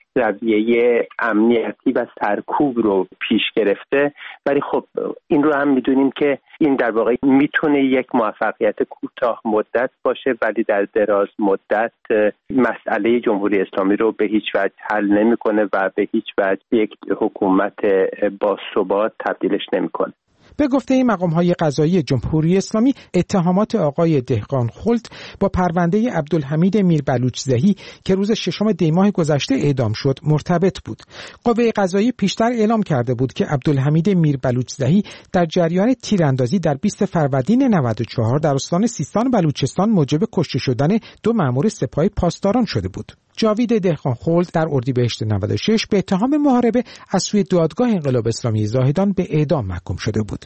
رویه امنیتی و سرکوب رو پیش گرفته، ولی خب این رو هم میدونیم که این در واقع میتونه یک موفقیت کوتاه مدت باشه، ولی در دراز مدت مسئله جمهوری اسلامی رو به هیچ وجه حل نمیکنه و به هیچ وجه یک حکومت با ثبات تبدیلش نمیکنه. به گفته مقام‌های قضایی جمهوری اسلامی، اتهامات آقای دهقانخلد با پرونده عبدالحمید میربلوچزهی که روز ششم دی ماه گذشته اعدام شد مرتبط بود. قوه قضایی پیشتر اعلام کرده بود که عبدالحمید میربلوچزهی در جریان تیراندازی در بیست فروردین نود و چهار در استان سیستان بلوچستان موجب کشته شدن دو مأمور سپاه پاسداران شده بود. جاوید دهقانخلد در اردیبهشت نود و شش به اتهام محاربه از سوی دادگاه انقلاب اسلامی زاهدان به اعدام محکوم شده بود.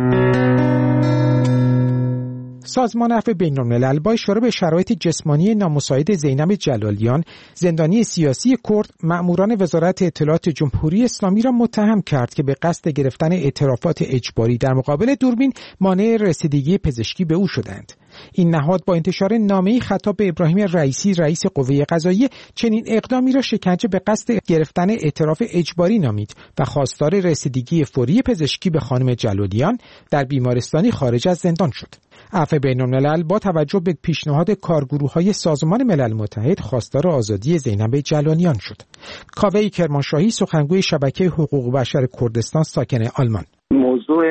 سازمان عفو بین‌الملل با اشاره به شرایط جسمانی نامساعد زینب جلالیان، زندانی سیاسی کرد، مأموران وزارت اطلاعات جمهوری اسلامی را متهم کرد که به قصد گرفتن اعترافات اجباری در مقابل دوربین مانع رسیدگی پزشکی به او شدند. این نهاد با انتشار نامه‌ای خطاب به ابراهیم رئیسی رئیس قوه قضاییه چنین اقدامی را شکنجه به قصد گرفتن اعتراف اجباری نامید و خواستار رسیدگی فوری پزشکی به خانم جلالیان در بیمارستانی خارج از زندان شد. عفو بین‌الملل با توجه به پیشنهاد کارگروه‌های سازمان ملل متحد خواستار آزادی زینب جلالیان شد. کاوه کرمانشاهی، سخنگوی شبکه حقوق بشر کردستان ساکن آلمان: موضوع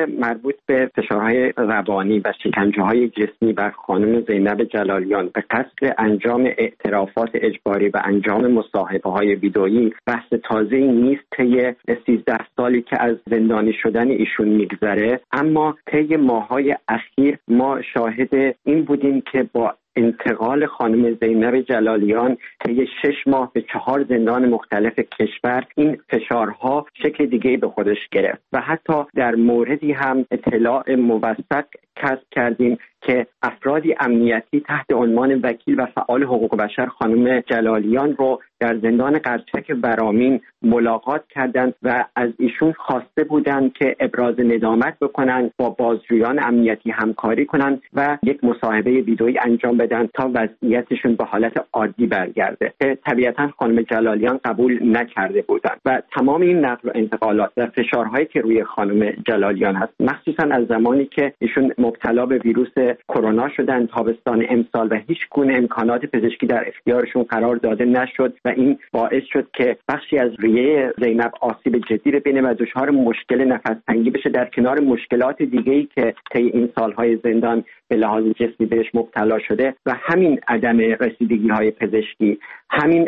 فشارهای مربوط به فشارهای روانی و شکنجه‌های جسمی بر خانم زینب جلالیان به قصد انجام اعترافات اجباری و انجام مصاحبه‌های ویدئویی بحث تازه‌ای نیست طی سیزده سالی که از زندانی شدن ایشون میگذره، اما طی ماه‌های اخیر ما شاهد این بودیم که با انتقال خانم زینب جلالیان طی شش ماه به چهار زندان مختلف کشور این فشارها شکل دیگه به خودش گرفت و حتی در موردی هم اطلاع موثق کسب کردیم که افرادی امنیتی تحت عنوان وکیل و فعال حقوق بشر خانم جلالیان رو در زندان قرچک ورامین ملاقات کردند و از ایشون خواسته بودند که ابراز ندامت بکنند، با بازجویان امنیتی همکاری کنند و یک مصاحبه ویدئویی انجام بدن تا وضعیتشون به حالت عادی برگرده. طبیعتا خانم جلالیان قبول نکرده بودند و تمام این نقل و انتقالات و فشارهایی که روی خانم جلالیان هست، مخصوصا از زمانی که ایشون مبتلا به ویروس کرونا شدن تابستان امسال و هیچ گونه امکانات پزشکی در اختیارشون قرار داده نشد و این باعث شد که بخشی از ریه زینب آسیب جدی ببینه و دچار مشکل نفس تنگی بشه، در کنار مشکلات دیگه‌ای که طی این سالهای زندان به لحاظ جسمی بهش مبتلا شده و همین عدم رسیدگی‌های پزشکی، همین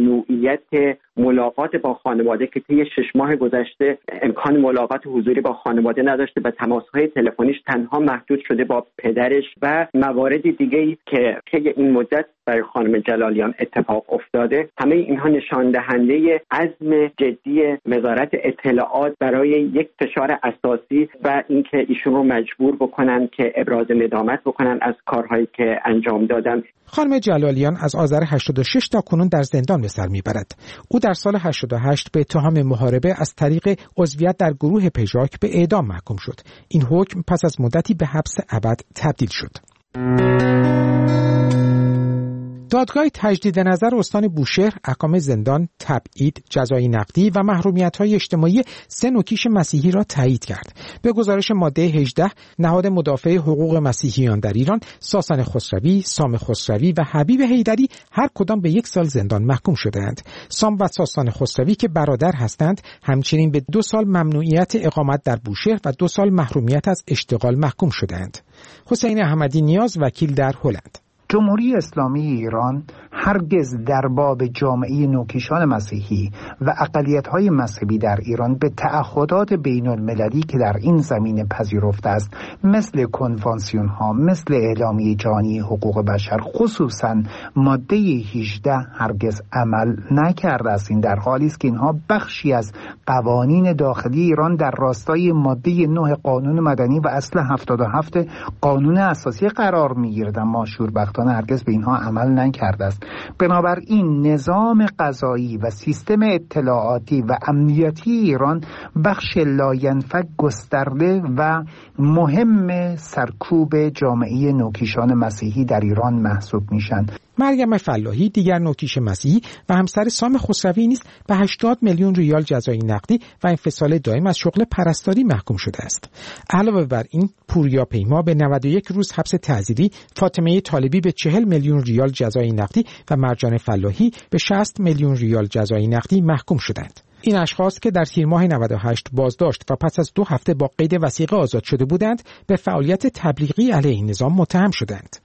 ممنوعیت ملاقات با خانواده که طی شش ماه گذشته امکان ملاقات حضوری با خانواده نداشته و تماس‌های تلفنیش تنها محدود شده با پدرش و موارد دیگه‌ای که طی این مدت برای خانم جلالیان اتفاق افتاده، همه اینها نشان دهنده عزم جدی وزارت اطلاعات برای یک فشار اساسی و اینکه ایشون رو مجبور بکنن که ابراز ندامت بکنن از کارهایی که انجام دادن. خانم جلالیان از آذر هشتاد و شش تا کنون در زندان به سر میبرد. او در سال هشتاد و هشت به اتهام محاربه از طریق عضویت در گروه پژاک به اعدام محکوم شد. این حکم پس از مدتی به حبس ابد تبدیل شد. دادگاه تجدید نظر استان بوشهر احکام زندان، تبعید، جزای نقدی و محرومیت‌های اجتماعی سه نوکیش مسیحی را تایید کرد. به گزارش ماده هجده، نهاد مدافع حقوق مسیحیان در ایران، ساسن خسروی، سام خسروی و حبیب حیدری هر کدام به یک سال زندان محکوم شده‌اند. سام و ساسن خسروی که برادر هستند، همچنین به دو سال ممنوعیت اقامت در بوشهر و دو سال محرومیت از اشتغال محکوم شده‌اند. حسین احمدی نیاز، وکیل در هلند. جمهوری اسلامی ایران هرگز در باب جامعه نوکیشان مسیحی و اقلیت‌های مذهبی در ایران به تعهدات بین‌المللی که در این زمینه پذیرفته است، مثل کنوانسیون‌ها، مثل اعلامیه جهانی حقوق بشر، خصوصاً ماده هجده، هرگز عمل نکرده است. این در حالی است که اینها بخشی از قوانین داخلی ایران در راستای ماده نه قانون مدنی و اصل هفتاد و هفت قانون اساسی قرار می‌گیرد، اما شوربختانه هرگز به اینها عمل نکرده است. بنابراین نظام قضایی و سیستم اطلاعاتی و امنیتی ایران بخش لاینفک گسترده و مهم سرکوب جامعه نوکیشان مسیحی در ایران محسوب میشن. مریم فلاحی، دیگر نوکیش مسیحی و همسر سام خسروی نیز به هشتاد میلیون ریال جزای نقدی و انفصال دائم از شغل پرستاری محکوم شده است. علاوه بر این، پوریا پیما به نود و یک روز حبس تعزیری، فاطمه طالبی به چهل میلیون ریال جزای نقدی و مرجان فلاحی به شصت میلیون ریال جزای نقدی محکوم شدند. این اشخاص که در تیر ماه نود و هشت بازداشت و پس از دو هفته با قید وثیقه آزاد شده بودند، به فعالیت تبلیغی علیه این نظام متهم شدند.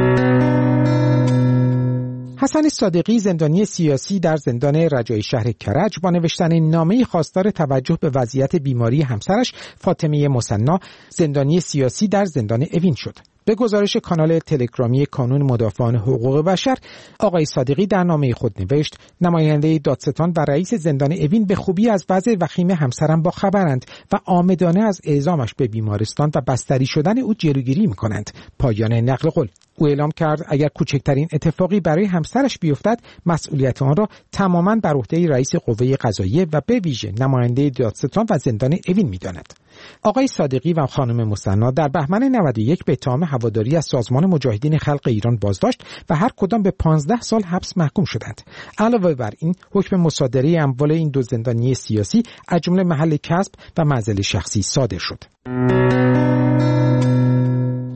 حسن صادقی، زندانی سیاسی در زندان رجایی شهر کرج، با نوشتن نامه‌ای خواستار توجه به وضعیت بیماری همسرش فاطمه مثنا، زندانی سیاسی در زندان اوین شد. به گزارش کانال تلگرامی کانون مدافعان حقوق بشر، آقای صادقی در نامه خود نوشت: نماینده دادستان و رئیس زندان اوین به خوبی از وضع وخیم همسرم با خبرند و عامدانه از اعزامش به بیمارستان و بستری شدن او جلوگیری می‌کنند. پایان نقل قول. او اعلام کرد اگر کوچکترین اتفاقی برای همسرش بیفتد، مسئولیت آن را تماماً بر عهده رئیس قوه قضاییه و به ویژه نماینده دادستان و زندان اوین می‌داند. آقای صادقی و خانم مثنا در بهمن نود و یک به اتهام هواداری از سازمان مجاهدین خلق ایران بازداشت و هر کدام به پانزده سال حبس محکوم شدند. علاوه بر این، حکم مصادره اموال این دو زندانی سیاسی از جمله محل کسب و منزل شخصی صادر شد.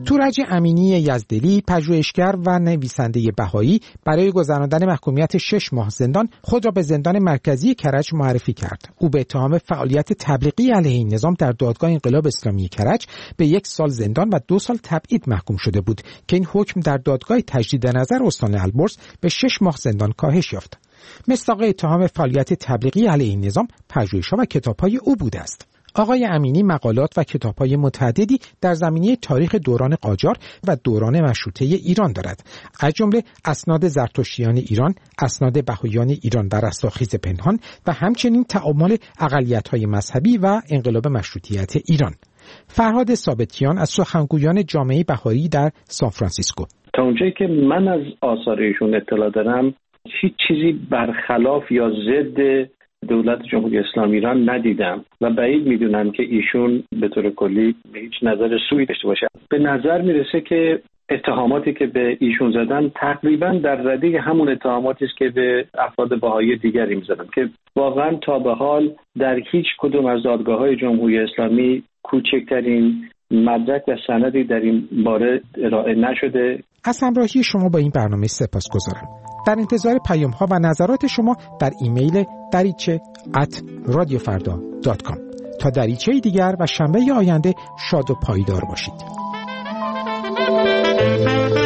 تورج امینی یزدلی، پژوهشگر و نویسنده بهایی، برای گذراندن محکومیت شش ماه زندان خود را به زندان مرکزی کرج معرفی کرد. او به اتهام فعالیت تبلیغی علیه این نظام در دادگاه انقلاب اسلامی کرج به یک سال زندان و دو سال تبعید محکوم شده بود که این حکم در دادگاه تجدید نظر استان البرز به شش ماه زندان کاهش یافت. مصداق اتهام فعالیت تبلیغی علیه این نظام پژوهش‌ها و کتاب‌های او بوده است. آقای امینی مقالات و کتاب‌های متعددی در زمینه تاریخ دوران قاجار و دوران مشروطه ایران دارد، از جمله اسناد زرتشتیان ایران، اسناد بهاییان ایران در رستاخیز پنهان و همچنین تعامل اقلیت‌های مذهبی و انقلاب مشروطیت ایران. فرهاد ثابتیان از سخنگویان جامعه بهایی در سانفرانسیسکو: تا اونجایی که من از آثار ایشون اطلاع دارم هیچ چیزی برخلاف یا ضد دولت جمهوری اسلامی ایران ندیدم و بعید میدونم که ایشون به طور کلی به هیچ نظر سوئی داشته باشه. به نظر میرسه که اتهاماتی که به ایشون زدن تقریبا در رده همون اتهاماتی است که به افراد بهایی دیگری میزدن که واقعا تا به حال در هیچ کدوم از دادگاه‌های جمهوری اسلامی کوچکترین مدرک و سندی در این باره ارائه نشده. از همراهی شما با این برنامه سپاسگزارم. در انتظار پیام ها و نظرات شما در ایمیل دریچه ات رادیو فردا دات کام. تا دریچه دیگر و شنبه آینده شاد و پایدار باشید.